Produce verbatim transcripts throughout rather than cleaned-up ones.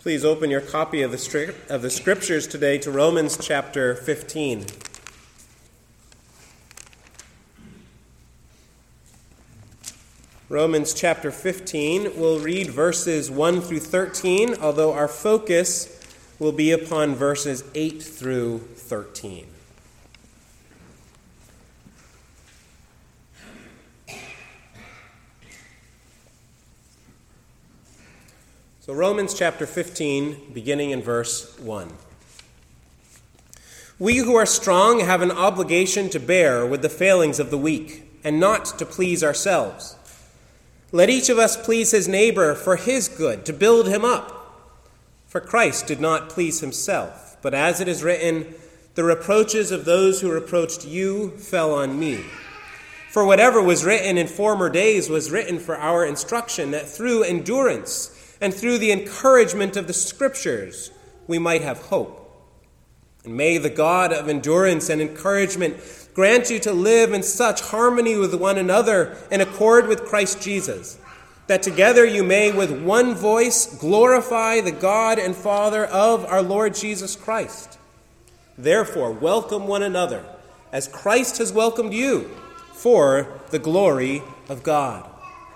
Please open your copy of the, stri- of the Scriptures today to Romans chapter fifteen. Romans chapter fifteen, we'll read verses one through thirteen, although our focus will be upon verses eight through thirteen. So Romans chapter fifteen, beginning in verse one. We who are strong have an obligation to bear with the failings of the weak, and not to please ourselves. Let each of us please his neighbor for his good, to build him up. For Christ did not please himself, but as it is written, the reproaches of those who reproached you fell on me. For whatever was written in former days was written for our instruction, that through endurance and through the encouragement of the Scriptures we might have hope. And may the God of endurance and encouragement grant you to live in such harmony with one another in accord with Christ Jesus, that together you may with one voice glorify the God and Father of our Lord Jesus Christ. Therefore, welcome one another, as Christ has welcomed you, for the glory of God.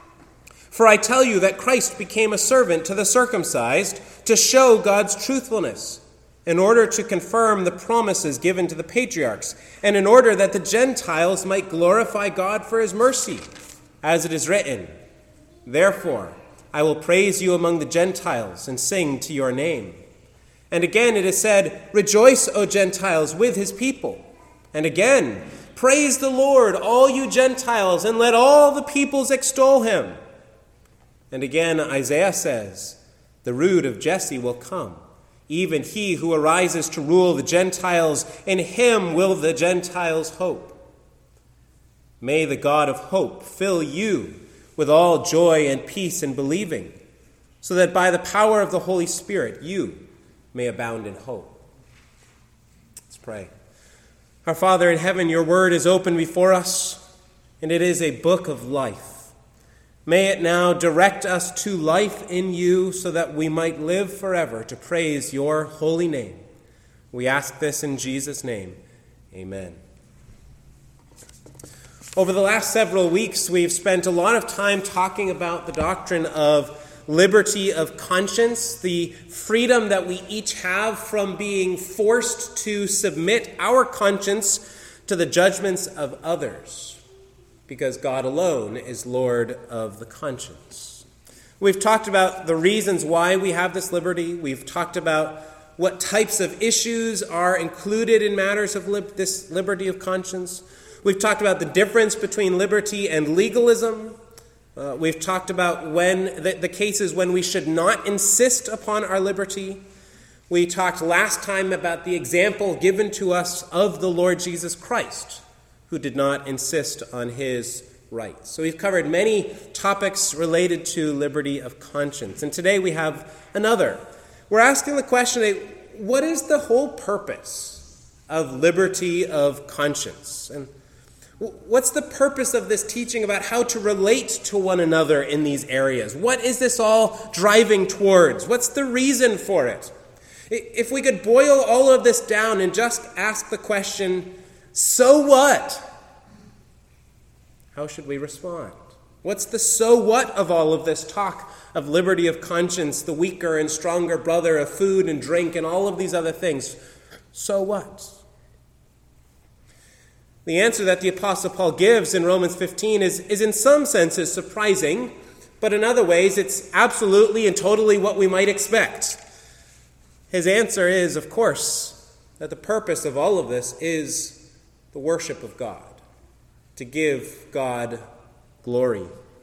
For I tell you that Christ became a servant to the circumcised to show God's truthfulness, in order to confirm the promises given to the patriarchs, and in order that the Gentiles might glorify God for his mercy, as it is written, therefore I will praise you among the Gentiles and sing to your name. And again it is said, rejoice, O Gentiles, with his people. And again, praise the Lord, all you Gentiles, and let all the peoples extol him. And again Isaiah says, the root of Jesse will come, even he who arises to rule the Gentiles, in him will the Gentiles hope. May the God of hope fill you with all joy and peace in believing, so that by the power of the Holy Spirit you may abound in hope. Let's pray. Our Father in heaven, your word is open before us, and it is a book of life. May it now direct us to life in you, so that we might live forever to praise your holy name. We ask this in Jesus' name. Amen. Over the last several weeks, we've spent a lot of time talking about the doctrine of liberty of conscience, the freedom that we each have from being forced to submit our conscience to the judgments of others, because God alone is Lord of the conscience. We've talked about the reasons why we have this liberty. We've talked about what types of issues are included in matters of lib- this liberty of conscience. We've talked about the difference between liberty and legalism. Uh, we've talked about when the, the cases when we should not insist upon our liberty. We talked last time about the example given to us of the Lord Jesus Christ, who did not insist on his rights. So we've covered many topics related to liberty of conscience. And today we have another. We're asking the question, what is the whole purpose of liberty of conscience? And what's the purpose of this teaching about how to relate to one another in these areas? What is this all driving towards? What's the reason for it? If we could boil all of this down and just ask the question, so what? How should we respond? What's the so what of all of this talk of liberty of conscience, the weaker and stronger brother, of food and drink, and all of these other things? So what? The answer that the Apostle Paul gives in Romans fifteen is, is in some senses surprising, but in other ways it's absolutely and totally what we might expect. His answer is, of course, that the purpose of all of this is the worship of God, to give God glory.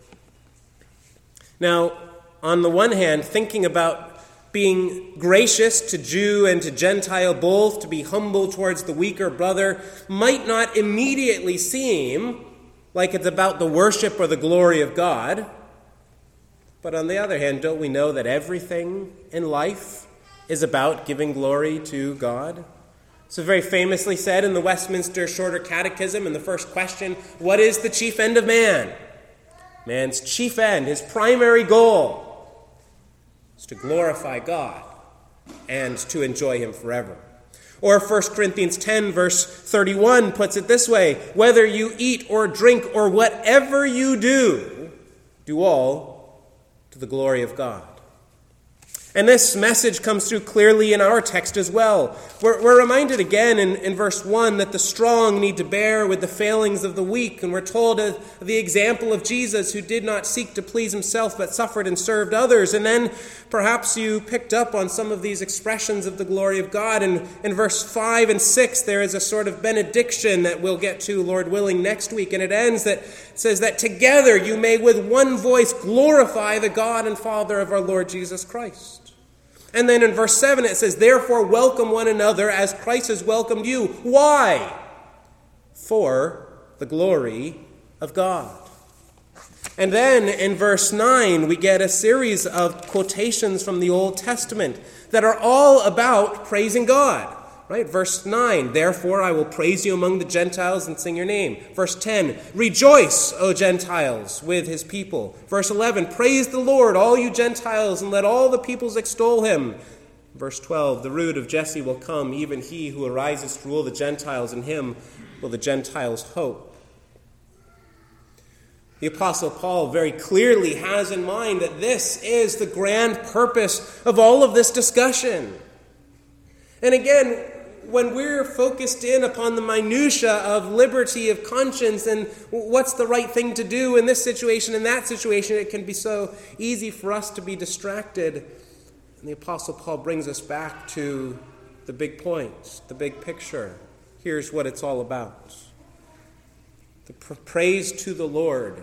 Now, on the one hand, thinking about being gracious to Jew and to Gentile both, to be humble towards the weaker brother, might not immediately seem like it's about the worship or the glory of God. But on the other hand, don't we know that everything in life is about giving glory to God? So very famously said in the Westminster Shorter Catechism in the first question, what is the chief end of man? Man's chief end, his primary goal, is to glorify God and to enjoy him forever. Or First Corinthians ten, verse thirty-one puts it this way, whether you eat or drink or whatever you do, do all to the glory of God. And this message comes through clearly in our text as well. We're, we're reminded again in, in verse one that the strong need to bear with the failings of the weak. And we're told of the example of Jesus, who did not seek to please himself but suffered and served others. And then perhaps you picked up on some of these expressions of the glory of God. And in verse five and six, there is a sort of benediction that we'll get to, Lord willing, next week. And it ends that it says that together you may with one voice glorify the God and Father of our Lord Jesus Christ. And then in verse seven it says, therefore welcome one another as Christ has welcomed you. Why? For the glory of God. And then in verse nine we get a series of quotations from the Old Testament that are all about praising God. Right? Verse nine, therefore I will praise you among the Gentiles and sing your name. Verse ten, rejoice, O Gentiles, with his people. Verse eleven, praise the Lord, all you Gentiles, and let all the peoples extol him. Verse twelve, the root of Jesse will come, even he who arises to rule the Gentiles, and him will the Gentiles hope. The Apostle Paul very clearly has in mind that this is the grand purpose of all of this discussion. And again, when we're focused in upon the minutiae of liberty of conscience and what's the right thing to do in this situation, in that situation, it can be so easy for us to be distracted. And the Apostle Paul brings us back to the big point, the big picture. Here's what it's all about. The praise to the Lord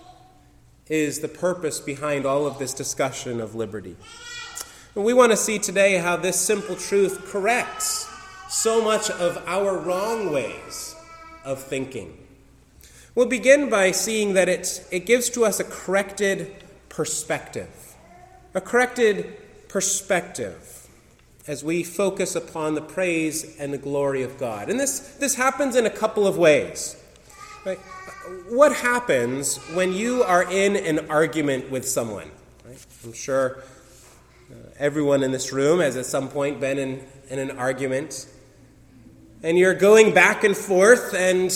is the purpose behind all of this discussion of liberty. And we want to see today how this simple truth corrects so much of our wrong ways of thinking. We'll begin by seeing that it, it gives to us a corrected perspective. A corrected perspective as we focus upon the praise and the glory of God. And this, this happens in a couple of ways. Right? What happens when you are in an argument with someone? Right? I'm sure uh, everyone in this room has at some point been in, in an argument. And you're going back and forth, and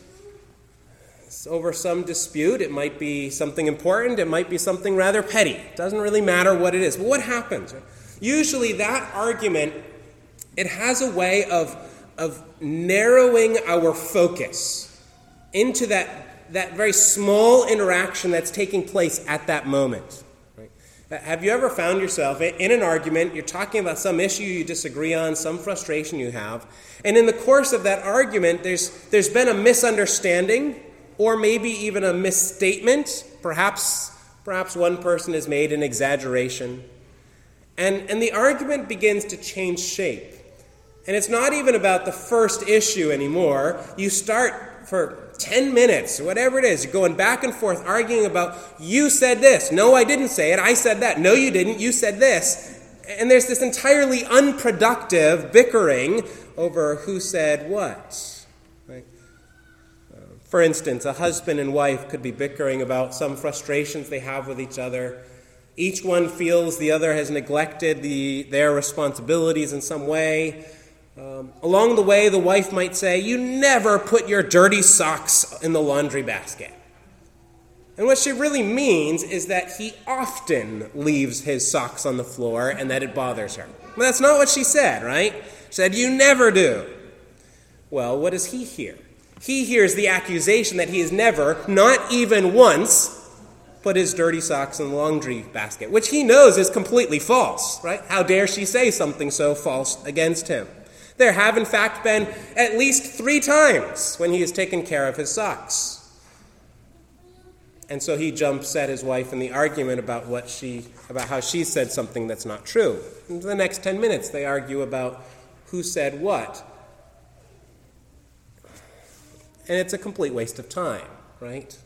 it's over some dispute. It might be something important. It might be something rather petty. It doesn't really matter what it is. But what happens? Usually that argument, it has a way of, of narrowing our focus into that, that very small interaction that's taking place at that moment. Have you ever found yourself in an argument, you're talking about some issue you disagree on, some frustration you have, and in the course of that argument, there's there's been a misunderstanding or maybe even a misstatement. Perhaps, perhaps one person has made an exaggeration. And, and the argument begins to change shape. And it's not even about the first issue anymore. You start for ten minutes, whatever it is, you're going back and forth arguing about, you said this. No, I didn't say it. I said that. No, you didn't. You said this. And there's this entirely unproductive bickering over who said what. Right? Uh, for instance, a husband and wife could be bickering about some frustrations they have with each other. Each one feels the other has neglected the, their responsibilities in some way. Um, along the way, the wife might say, you never put your dirty socks in the laundry basket. And what she really means is that he often leaves his socks on the floor and that it bothers her. Well, that's not what she said, right? She said, you never do. Well, what does he hear? He hears the accusation that he has never, not even once, put his dirty socks in the laundry basket, which he knows is completely false, right? How dare she say something so false against him? There have, in fact, been at least three times when he has taken care of his socks. And so he jumps at his wife in the argument about what she, about how she said something that's not true. And for the next ten minutes, they argue about who said what. And it's a complete waste of time, right?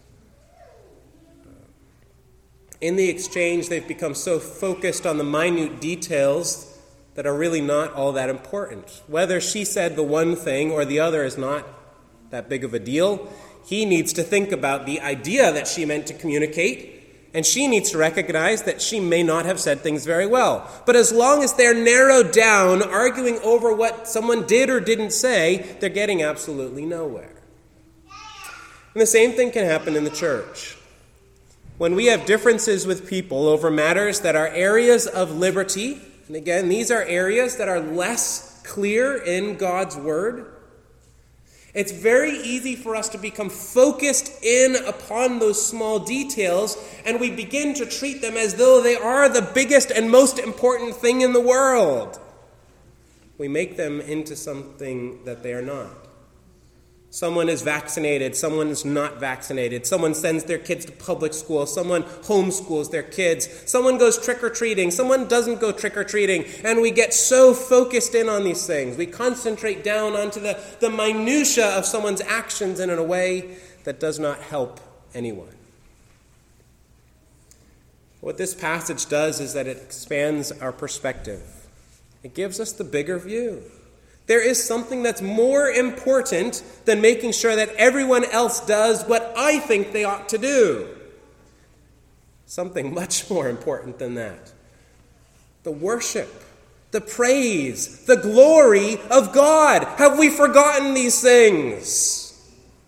In the exchange, they've become so focused on the minute details that are really not all that important. Whether she said the one thing or the other is not that big of a deal. He needs to think about the idea that she meant to communicate And she needs to recognize that she may not have said things very well. But as long as they're narrowed down, arguing over what someone did or didn't say, they're getting absolutely nowhere. And the same thing can happen in the church. When we have differences with people over matters that are areas of liberty, and again, these are areas that are less clear in God's word, it's very easy for us to become focused in upon those small details, and we begin to treat them as though they are the biggest and most important thing in the world. We make them into something that they are not. Someone is vaccinated, someone is not vaccinated. Someone sends their kids to public school, someone homeschools their kids. Someone goes trick-or-treating, someone doesn't go trick-or-treating. And we get so focused in on these things. We concentrate down onto the, the minutia of someone's actions and in a way that does not help anyone. What this passage does is that it expands our perspective. It gives us the bigger view. There is something that's more important than making sure that everyone else does what I think they ought to do. Something much more important than that. The worship, the praise, the glory of God. Have we forgotten these things?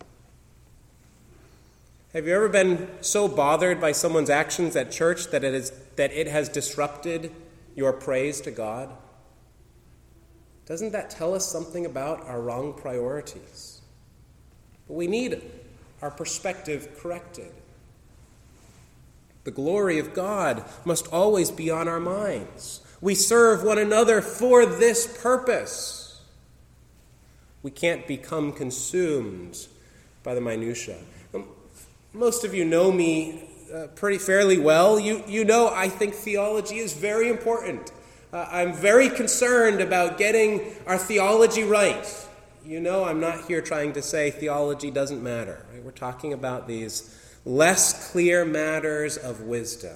Have you ever been so bothered by someone's actions at church that it is that it has disrupted your praise to God? Doesn't that tell us something about our wrong priorities? But we need our perspective corrected. The glory of God must always be on our minds. We serve one another for this purpose. We can't become consumed by the minutiae. Most of you know me uh, pretty fairly well. You, you know I think theology is very important. Uh, I'm very concerned about getting our theology right. You know, I'm not here trying to say theology doesn't matter. Right? We're talking about these less clear matters of wisdom.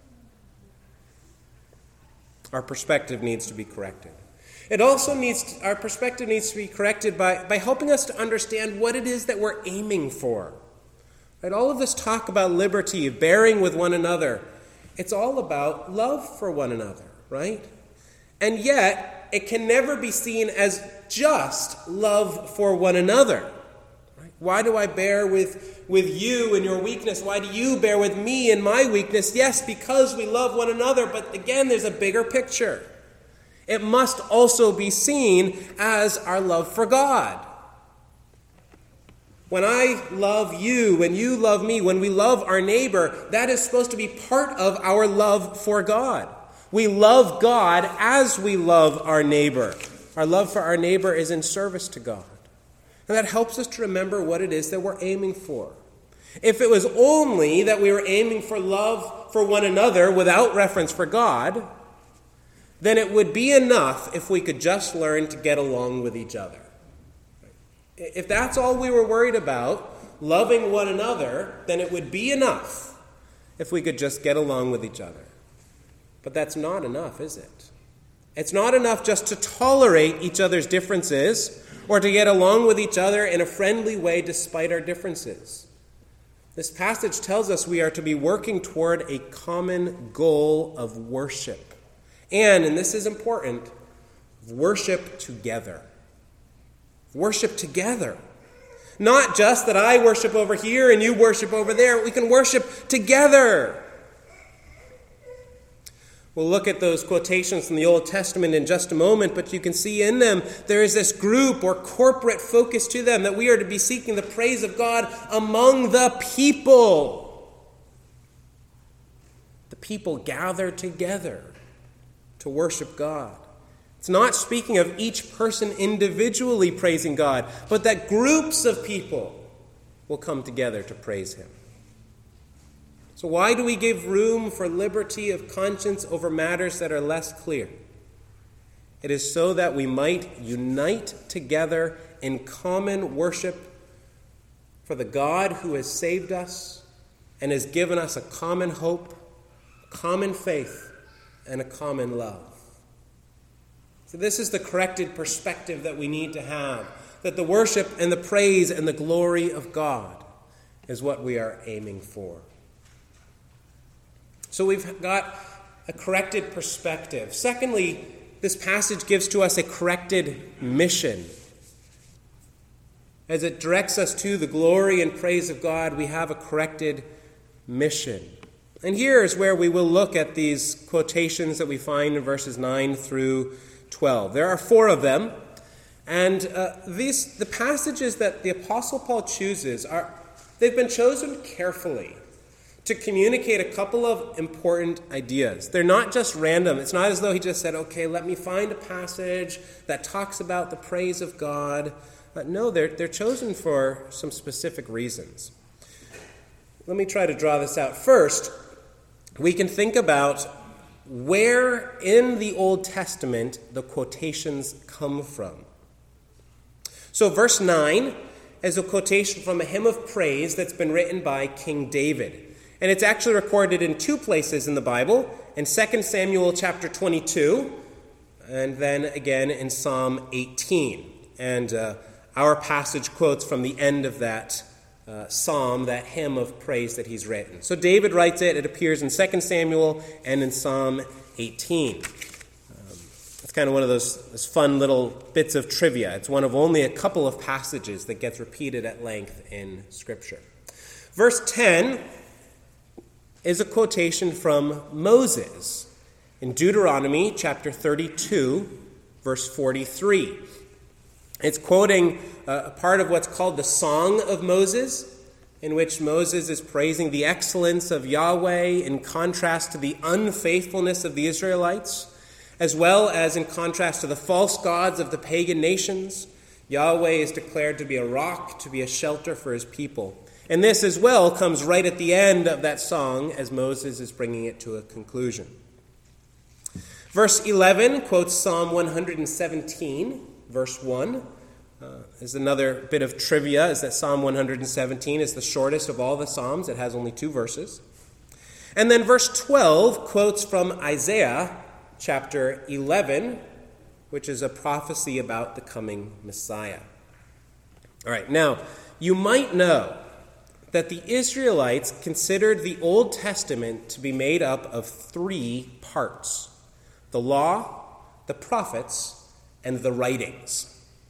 Our perspective needs to be corrected. It also needs to, our perspective needs to be corrected by, by helping us to understand what it is that we're aiming for. Right? All of this talk about liberty, bearing with one another, it's all about love for one another, right? And yet, it can never be seen as just love for one another. Right? Why do I bear with, with you in your weakness? Why do you bear with me in my weakness? Yes, because we love one another, but again, there's a bigger picture. It must also be seen as our love for God. When I love you, when you love me, when we love our neighbor, that is supposed to be part of our love for God. We love God as we love our neighbor. Our love for our neighbor is in service to God. And that helps us to remember what it is that we're aiming for. If it was only that we were aiming for love for one another without reference for God, then it would be enough if we could just learn to get along with each other. If that's all we were worried about, loving one another, then it would be enough if we could just get along with each other. But that's not enough, is it? It's not enough just to tolerate each other's differences or to get along with each other in a friendly way despite our differences. This passage tells us we are to be working toward a common goal of worship. And, and this is important, worship together. Worship together. Not just that I worship over here and you worship over there. We can worship together. We'll look at those quotations from the Old Testament in just a moment, but you can see in them there is this group or corporate focus to them that we are to be seeking the praise of God among the people. The people gather together to worship God. It's not speaking of each person individually praising God, but that groups of people will come together to praise Him. So why do we give room for liberty of conscience over matters that are less clear? It is so that we might unite together in common worship for the God who has saved us and has given us a common hope, common faith, and a common love. So this is the corrected perspective that we need to have, that the worship and the praise and the glory of God is what we are aiming for. So we've got a corrected perspective. Secondly, this passage gives to us a corrected mission. As it directs us to the glory and praise of God, we have a corrected mission. And here is where we will look at these quotations that we find in verses nine through twelve. There are four of them. And uh, these the passages that the Apostle Paul chooses, are they've been chosen carefully to communicate a couple of important ideas. They're not just random. It's not as though he just said, okay, let me find a passage that talks about the praise of God. But no, they're, they're chosen for some specific reasons. Let me try to draw this out. First, we can think about where in the Old Testament the quotations come from. So verse nine is a quotation from a hymn of praise that's been written by King David. And it's actually recorded in two places in the Bible, in Second Samuel chapter twenty-two, and then again in Psalm eighteen. And uh, our passage quotes from the end of that uh, psalm, that hymn of praise that he's written. So David writes it. It appears in Second Samuel and in Psalm eighteen. Um, it's kind of one of those, those fun little bits of trivia. It's one of only a couple of passages that gets repeated at length in Scripture. Verse ten is a quotation from Moses in Deuteronomy chapter thirty-two, verse forty-three. It's quoting a part of what's called the Song of Moses, in which Moses is praising the excellence of Yahweh in contrast to the unfaithfulness of the Israelites, as well as in contrast to the false gods of the pagan nations. Yahweh is declared to be a rock, to be a shelter for his people. And this as well comes right at the end of that song as Moses is bringing it to a conclusion. Verse eleven quotes Psalm one seventeen, verse one. Uh, is another bit of trivia, is that Psalm one seventeen is the shortest of all the Psalms. It has only two verses. And then verse twelve quotes from Isaiah chapter eleven, which is a prophecy about the coming Messiah. All right, now, you might know that the Israelites considered the Old Testament to be made up of three parts: the law, the prophets, and the writings.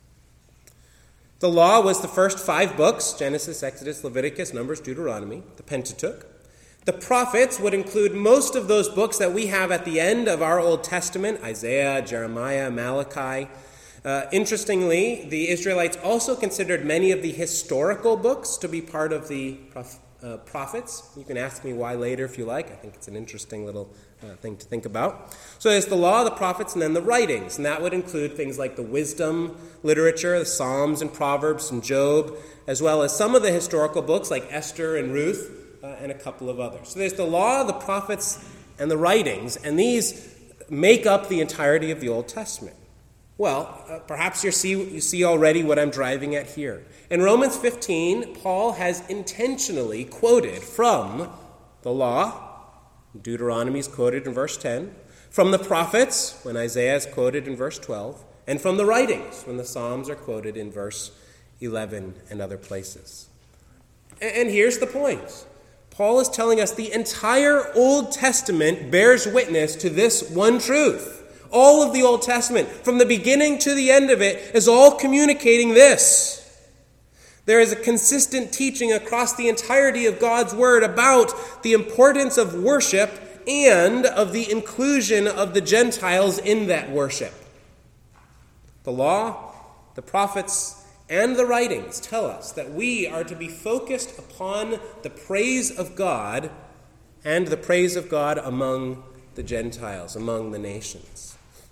The law was the first five books: Genesis, Exodus, Leviticus, Numbers, Deuteronomy, the Pentateuch. The prophets would include most of those books that we have at the end of our Old Testament: Isaiah, Jeremiah, Malachi. Uh, interestingly, the Israelites also considered many of the historical books to be part of the prof- uh, prophets. You can ask me why later if you like. I think it's an interesting little uh, thing to think about. So there's the law, the prophets, and then the writings. And that would include things like the wisdom literature, the Psalms and Proverbs and Job, as well as some of the historical books like Esther and Ruth, uh, and a couple of others. So there's the law, the prophets, and the writings. And these make up the entirety of the Old Testament. Well, uh, perhaps you see, you see already what I'm driving at here. In Romans fifteen, Paul has intentionally quoted from the law. Deuteronomy is quoted in verse ten. From the prophets, when Isaiah is quoted in verse twelve. And from the writings, when the Psalms are quoted in verse eleven and other places. And, and here's the point. Paul is telling us the entire Old Testament bears witness to this one truth. All of the Old Testament, from the beginning to the end of it, is all communicating this. There is a consistent teaching across the entirety of God's Word about the importance of worship and of the inclusion of the Gentiles in that worship. The law, the prophets, and the writings tell us that we are to be focused upon the praise of God and the praise of God among the Gentiles, among the nations.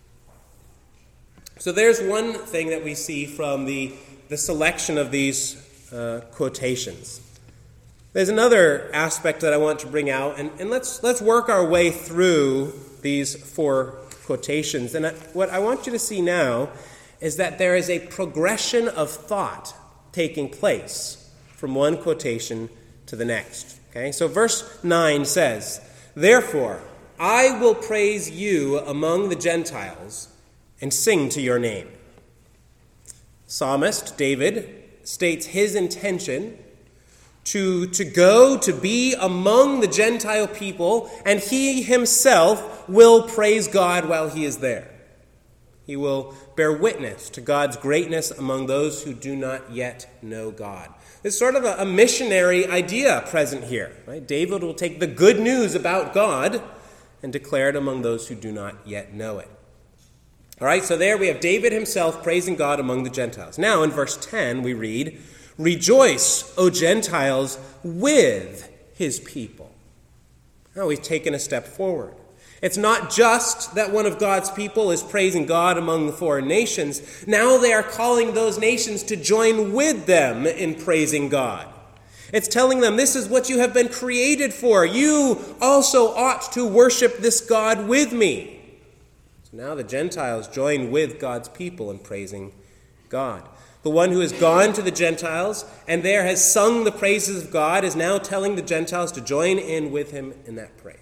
So there's one thing that we see from the, the selection of these uh, quotations. There's another aspect that I want to bring out, and, and let's let's work our way through these four quotations. And I, what I want you to see now is that there is a progression of thought taking place from one quotation to the next. Okay, so verse nine says, "Therefore, I will praise you among the Gentiles and sing to your name." Psalmist David states his intention to, to go to be among the Gentile people, and he himself will praise God while he is there. He will bear witness to God's greatness among those who do not yet know God. There's sort of a, a missionary idea present here. Right? David will take the good news about God and declare it among those who do not yet know it. All right, so there we have David himself praising God among the Gentiles. Now in verse ten we read, "Rejoice, O Gentiles, with his people." Now we've taken a step forward. It's not just that one of God's people is praising God among the foreign nations. Now they are calling those nations to join with them in praising God. It's telling them this is what you have been created for. You also ought to worship this God with me. So now the Gentiles join with God's people in praising God. The one who has gone to the Gentiles and there has sung the praises of God is now telling the Gentiles to join in with him in that praise.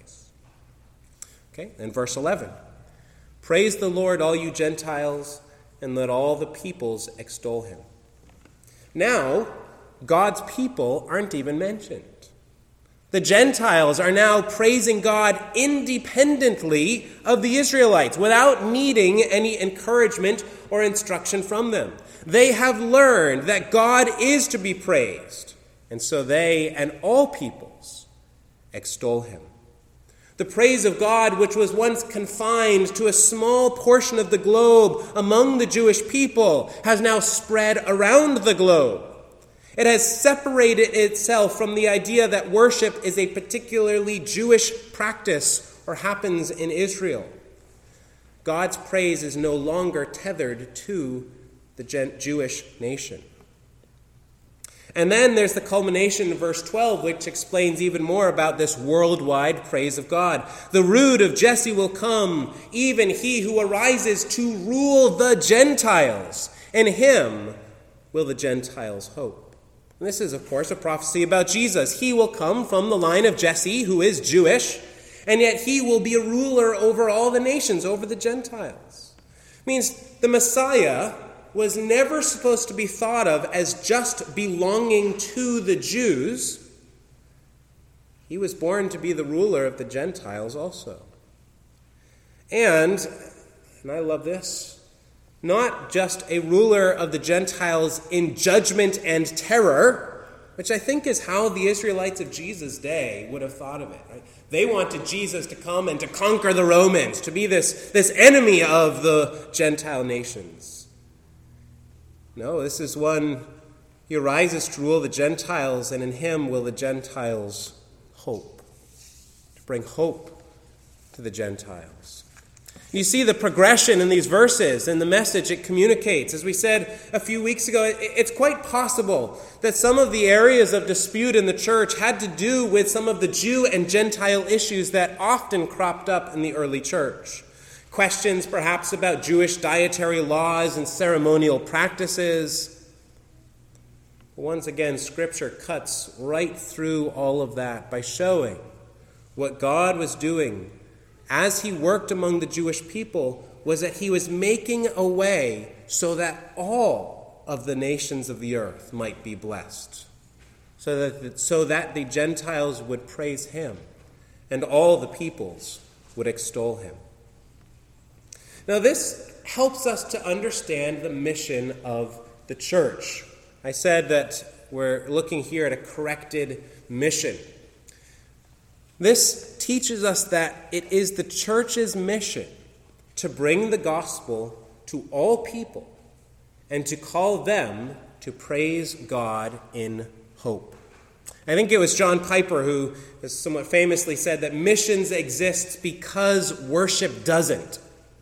Okay, and verse eleven. "Praise the Lord, all you Gentiles, and let all the peoples extol him." Now, God's people aren't even mentioned. The Gentiles are now praising God independently of the Israelites, without needing any encouragement or instruction from them. They have learned that God is to be praised, and so they and all peoples extol him. The praise of God, which was once confined to a small portion of the globe among the Jewish people, has now spread around the globe. It has separated itself from the idea that worship is a particularly Jewish practice or happens in Israel. God's praise is no longer tethered to the Jewish nation. And then there's the culmination in verse twelve, which explains even more about this worldwide praise of God. "The root of Jesse will come, even he who arises to rule the Gentiles. In him will the Gentiles hope." And this is, of course, a prophecy about Jesus. He will come from the line of Jesse, who is Jewish, and yet he will be a ruler over all the nations, over the Gentiles. It means the Messiah was never supposed to be thought of as just belonging to the Jews. He was born to be the ruler of the Gentiles also. And, and I love this, not just a ruler of the Gentiles in judgment and terror, which I think is how the Israelites of Jesus' day would have thought of it. Right? They wanted Jesus to come and to conquer the Romans, to be this, this enemy of the Gentile nations. No, this is one, he arises to rule the Gentiles, and in him will the Gentiles hope, to bring hope to the Gentiles. You see the progression in these verses and the message it communicates. As we said a few weeks ago, it's quite possible that some of the areas of dispute in the church had to do with some of the Jew and Gentile issues that often cropped up in the early church. Questions perhaps about Jewish dietary laws and ceremonial practices. Once again, Scripture cuts right through all of that by showing what God was doing as he worked among the Jewish people was that he was making a way so that all of the nations of the earth might be blessed, so that, so that the Gentiles would praise him and all the peoples would extol him. Now, this helps us to understand the mission of the church. I said that we're looking here at a corrected mission. This teaches us that it is the church's mission to bring the gospel to all people and to call them to praise God in hope. I think it was John Piper who somewhat famously said that missions exist because worship doesn't.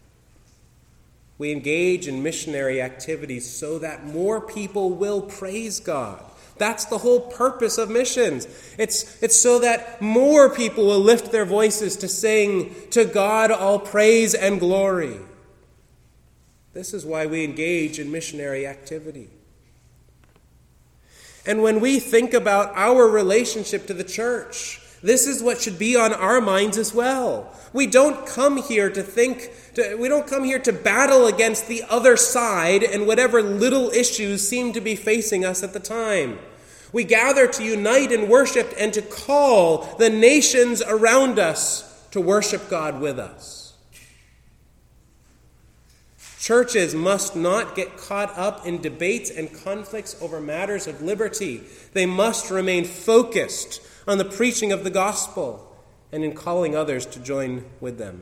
We engage in missionary activities so that more people will praise God. That's the whole purpose of missions. It's, it's so that more people will lift their voices to sing, "To God all praise and glory." This is why we engage in missionary activity. And when we think about our relationship to the church, this is what should be on our minds as well. We don't come here to think, to, we don't come here to battle against the other side and whatever little issues seem to be facing us at the time. We gather to unite in worship and to call the nations around us to worship God with us. Churches must not get caught up in debates and conflicts over matters of liberty. They must remain focused on the preaching of the gospel and in calling others to join with them.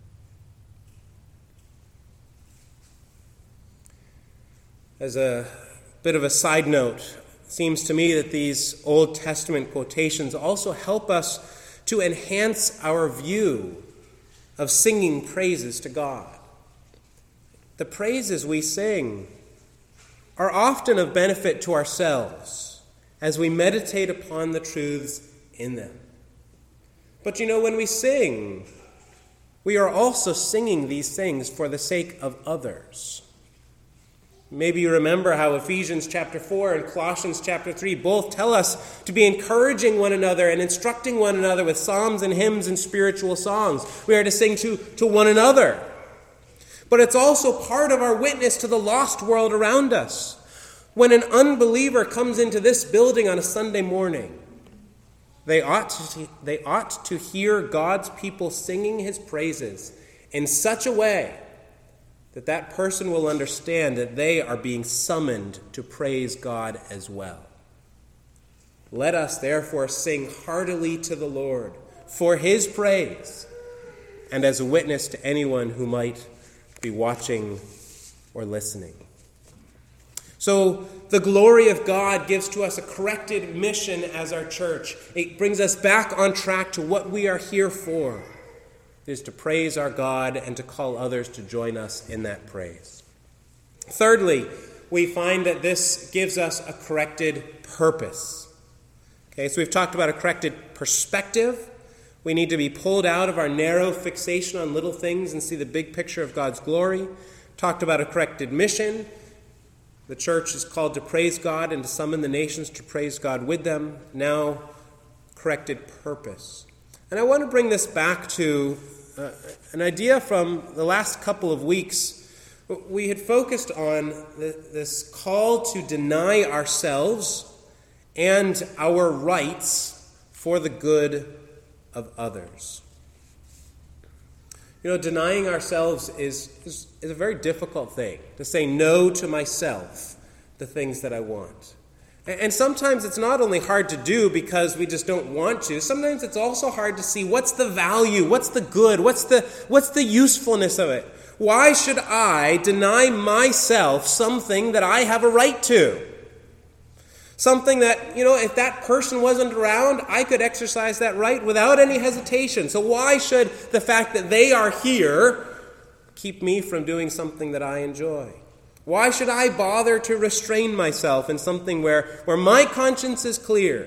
As a bit of a side note, it seems to me that these Old Testament quotations also help us to enhance our view of singing praises to God. The praises we sing are often of benefit to ourselves as we meditate upon the truths in them. But you know, when we sing, we are also singing these things for the sake of others. Maybe you remember how Ephesians chapter four and Colossians chapter three both tell us to be encouraging one another and instructing one another with psalms and hymns and spiritual songs. We are to sing to, to one another. But it's also part of our witness to the lost world around us. When an unbeliever comes into this building on a Sunday morning, they ought to, they ought to hear God's people singing his praises in such a way that that person will understand that they are being summoned to praise God as well. Let us therefore sing heartily to the Lord for his praise and as a witness to anyone who might be watching or listening. So the glory of God gives to us a corrected mission as our church. It brings us back on track to what we are here for. It is to praise our God and to call others to join us in that praise. Thirdly, we find that this gives us a corrected purpose. Okay, so we've talked about a corrected perspective. We need to be pulled out of our narrow fixation on little things and see the big picture of God's glory. Talked about a corrected mission. The church is called to praise God and to summon the nations to praise God with them. Now, corrected purpose. And I want to bring this back to uh, an idea from the last couple of weeks. We had focused on the, this call to deny ourselves and our rights for the good of others. You know, denying ourselves is, is, is a very difficult thing, to say no to myself, the things that I want. And sometimes it's not only hard to do because we just don't want to. Sometimes it's also hard to see what's the value, what's the good, what's the what's the usefulness of it. Why should I deny myself something that I have a right to? Something that, you know, if that person wasn't around, I could exercise that right without any hesitation. So why should the fact that they are here keep me from doing something that I enjoy? Why should I bother to restrain myself in something where, where my conscience is clear?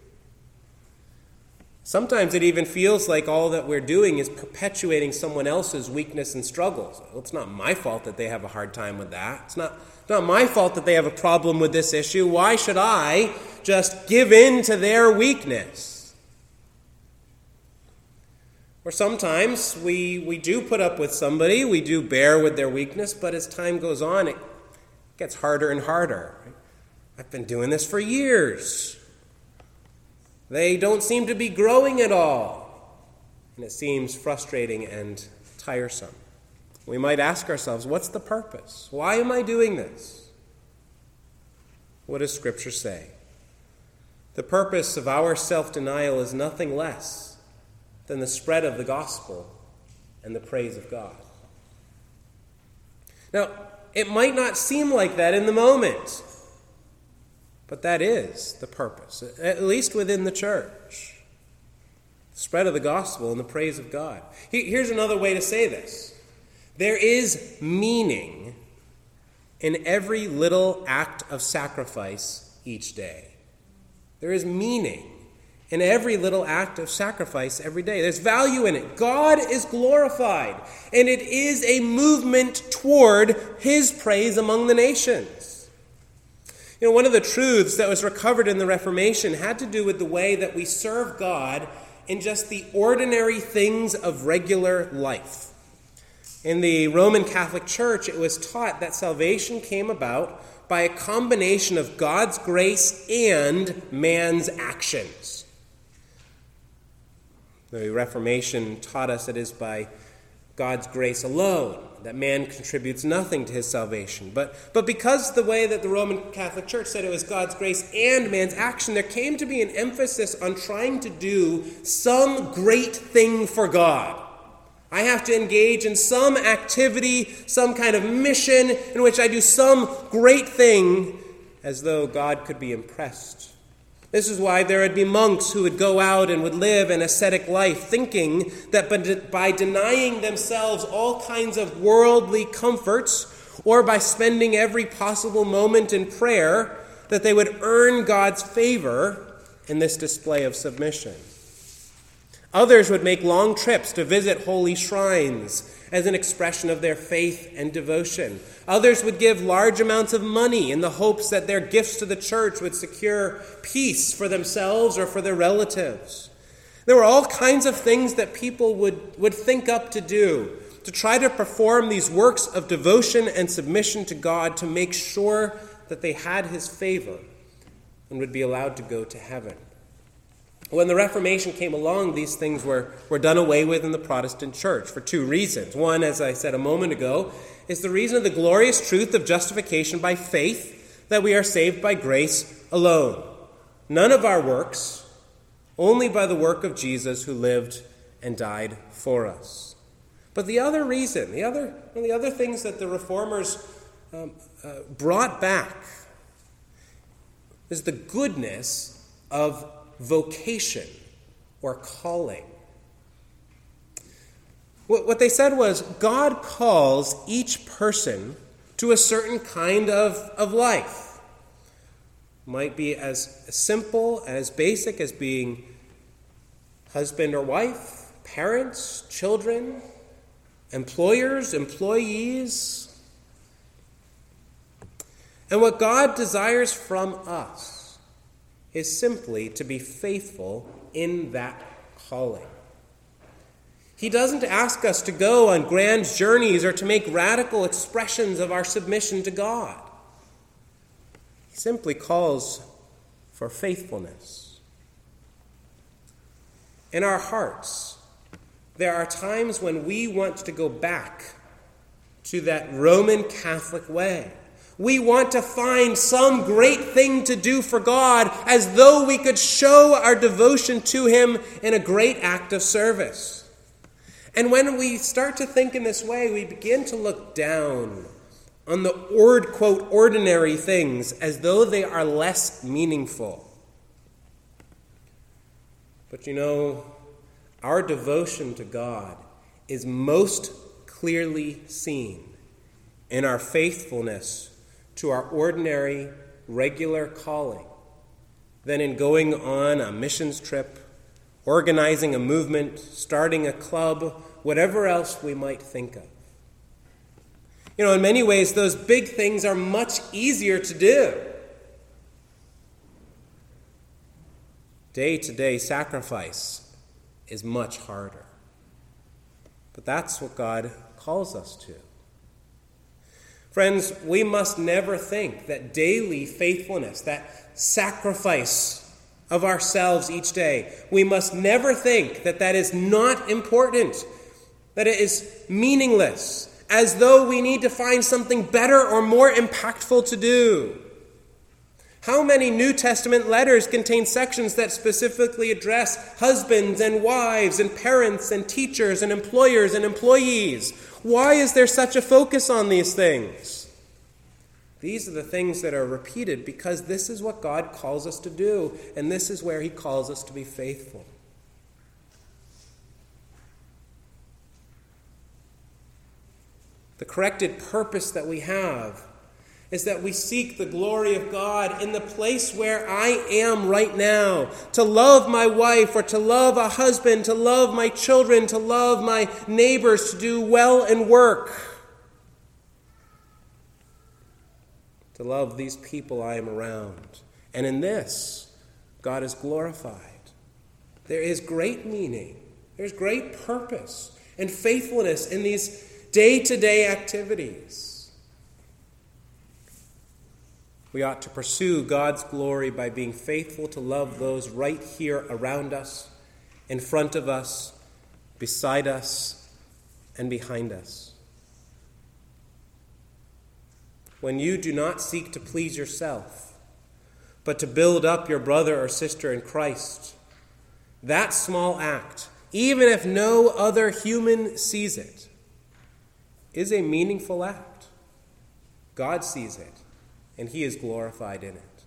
Sometimes it even feels like all that we're doing is perpetuating someone else's weakness and struggles. Well, it's not my fault that they have a hard time with that. It's not, it's not my fault that they have a problem with this issue. Why should I just give in to their weakness? Or sometimes we, we do put up with somebody, we do bear with their weakness, but as time goes on, it gets harder and harder. I've been doing this for years. They don't seem to be growing at all. And it seems frustrating and tiresome. We might ask ourselves, what's the purpose? Why am I doing this? What does Scripture say? The purpose of our self-denial is nothing less than the spread of the gospel and the praise of God. Now, it might not seem like that in the moment, but that is the purpose, at least within the church. The spread of the gospel and the praise of God. Here's another way to say this. There is meaning in every little act of sacrifice each day. There is meaning in every little act of sacrifice every day. There's value in it. God is glorified, and it is a movement toward his praise among the nations. You know, one of the truths that was recovered in the Reformation had to do with the way that we serve God in just the ordinary things of regular life. In the Roman Catholic Church, it was taught that salvation came about by a combination of God's grace and man's actions. The Reformation taught us it is by God's grace alone, that man contributes nothing to his salvation. But, but because the way that the Roman Catholic Church said it was God's grace and man's action, there came to be an emphasis on trying to do some great thing for God. I have to engage in some activity, some kind of mission in which I do some great thing as though God could be impressed. This is why there would be monks who would go out and would live an ascetic life, thinking that by denying themselves all kinds of worldly comforts, or by spending every possible moment in prayer, that they would earn God's favor in this display of submission. Others would make long trips to visit holy shrines as an expression of their faith and devotion. Others would give large amounts of money in the hopes that their gifts to the church would secure peace for themselves or for their relatives. There were all kinds of things that people would, would think up to do to try to perform these works of devotion and submission to God to make sure that they had his favor and would be allowed to go to heaven. When the Reformation came along, these things were, were done away with in the Protestant church for two reasons. One, as I said a moment ago, is the reason of the glorious truth of justification by faith, that we are saved by grace alone. None of our works, only by the work of Jesus who lived and died for us. But the other reason, the other, one of the other things that the Reformers um, uh, brought back is the goodness of vocation or calling. What they said was, God calls each person to a certain kind of, of life. It might be as simple and as basic as being husband or wife, parents, children, employers, employees. And what God desires from us is simply to be faithful in that calling. He doesn't ask us to go on grand journeys or to make radical expressions of our submission to God. He simply calls for faithfulness. In our hearts, there are times when we want to go back to that Roman Catholic way. We want to find some great thing to do for God as though we could show our devotion to him in a great act of service. And when we start to think in this way, we begin to look down on the ord, quote, ordinary things as though they are less meaningful. But you know, our devotion to God is most clearly seen in our faithfulness to our ordinary, regular calling than in going on a missions trip, organizing a movement, starting a club, whatever else we might think of. You know, in many ways, those big things are much easier to do. Day-to-day sacrifice is much harder. But that's what God calls us to. Friends, we must never think that daily faithfulness, that sacrifice of ourselves each day, we must never think that that is not important, that it is meaningless, as though we need to find something better or more impactful to do. How many New Testament letters contain sections that specifically address husbands and wives and parents and teachers and employers and employees? Why is there such a focus on these things? These are the things that are repeated because this is what God calls us to do, and this is where he calls us to be faithful. The corrected purpose that we have is that we seek the glory of God in the place where I am right now. To love my wife or to love a husband, to love my children, to love my neighbors, to do well and work. To love these people I am around. And in this, God is glorified. There is great meaning. There's great purpose and faithfulness in these day-to-day activities. We ought to pursue God's glory by being faithful to love those right here around us, in front of us, beside us, and behind us. When you do not seek to please yourself, but to build up your brother or sister in Christ, that small act, even if no other human sees it, is a meaningful act. God sees it, and he is glorified in it.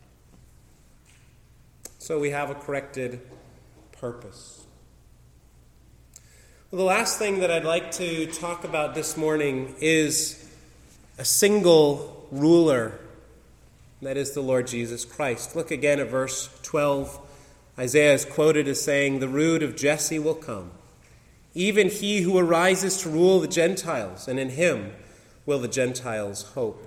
So we have a corrected purpose. Well, the last thing that I'd like to talk about this morning is a single ruler, that is the Lord Jesus Christ. Look again at verse twelve. Isaiah is quoted as saying, "The root of Jesse will come, even he who arises to rule the Gentiles, and in him will the Gentiles hope."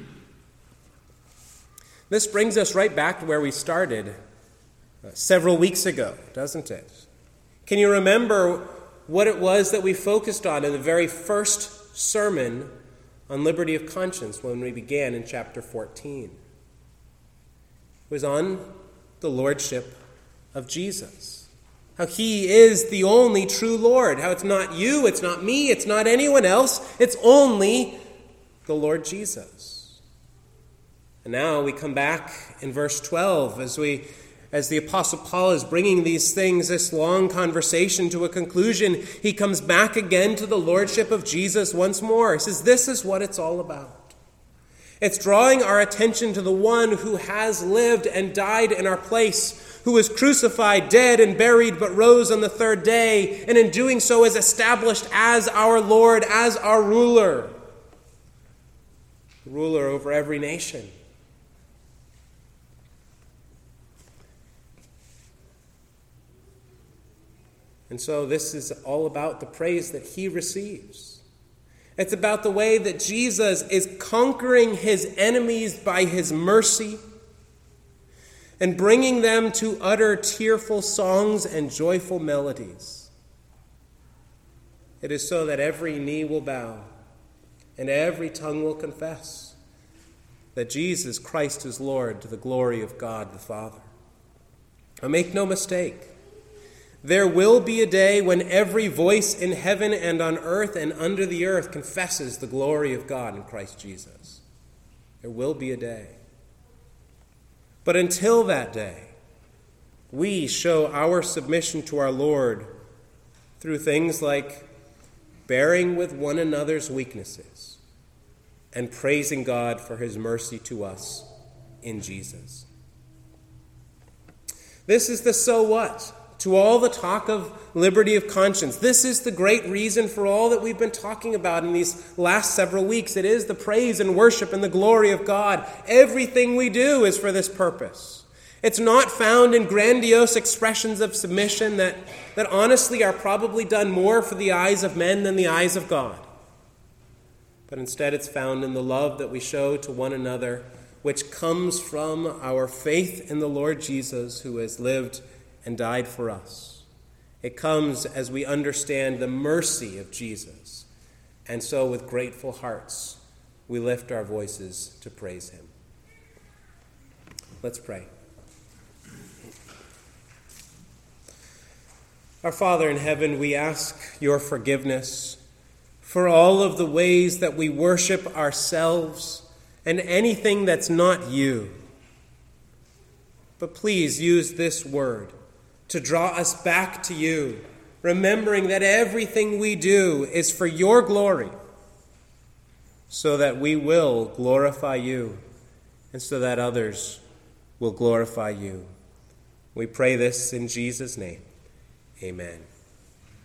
This brings us right back to where we started uh, several weeks ago, doesn't it? Can you remember what it was that we focused on in the very first sermon on liberty of conscience when we began in chapter fourteen? It was on the lordship of Jesus. How he is the only true Lord. How it's not you, it's not me, it's not anyone else. It's only the Lord Jesus. And now we come back in verse twelve as we As the Apostle Paul is bringing these things, this long conversation to a conclusion, he comes back again to the lordship of Jesus once more. He says, this is what it's all about. It's drawing our attention to the one who has lived and died in our place, who was crucified, dead, and buried, but rose on the third day, and in doing so is established as our Lord, as our ruler, ruler over every nation. And so this is all about the praise that he receives. It's about the way that Jesus is conquering his enemies by his mercy and bringing them to utter tearful songs and joyful melodies. It is so that every knee will bow and every tongue will confess that Jesus Christ is Lord, to the glory of God the Father. Now make no mistake, there will be a day when every voice in heaven and on earth and under the earth confesses the glory of God in Christ Jesus. There will be a day. But until that day, we show our submission to our Lord through things like bearing with one another's weaknesses and praising God for his mercy to us in Jesus. This is the so what to all the talk of liberty of conscience. This is the great reason for all that we've been talking about in these last several weeks. It is the praise and worship and the glory of God. Everything we do is for this purpose. It's not found in grandiose expressions of submission that, that honestly are probably done more for the eyes of men than the eyes of God. But instead it's found in the love that we show to one another, which comes from our faith in the Lord Jesus, who has lived and died for us. It comes as we understand the mercy of Jesus. And so with grateful hearts, we lift our voices to praise him. Let's pray. Our Father in heaven, we ask your forgiveness for all of the ways that we worship ourselves and anything that's not you. But please use this word to draw us back to you, remembering that everything we do is for your glory, so that we will glorify you and so that others will glorify you. We pray this in Jesus' name. Amen.